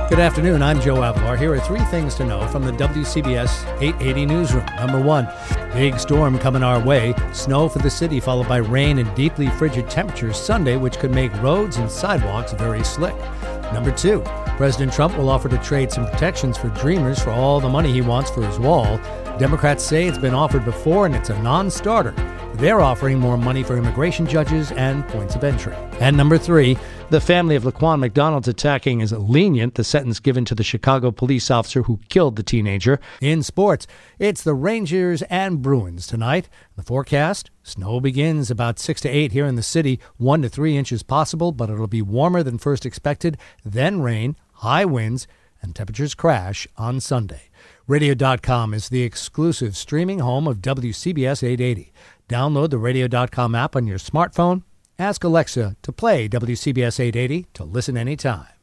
Good afternoon, I'm Joe Avalar. Here are three things to know from the WCBS 880 newsroom. Number one, big storm coming our way. Snow for the city, followed by rain and deeply frigid temperatures Sunday, which could make roads and sidewalks very slick. Number two, President Trump will offer to trade some protections for Dreamers for all the money he wants for his wall. Democrats say it's been offered before and it's a non-starter. They're offering more money for immigration judges and points of entry. And number three, the family of Laquan McDonald's attacking is lenient, the sentence given to the Chicago police officer who killed the teenager. In sports, it's the Rangers and Bruins tonight. The forecast, snow begins about 6 to 8 here in the city, 1 to 3 inches possible, but it'll be warmer than first expected, then rain, high winds, and temperatures crash on Sunday. Radio.com is the exclusive streaming home of WCBS 880. Download the Radio.com app on your smartphone. Ask Alexa to play WCBS 880 to listen anytime.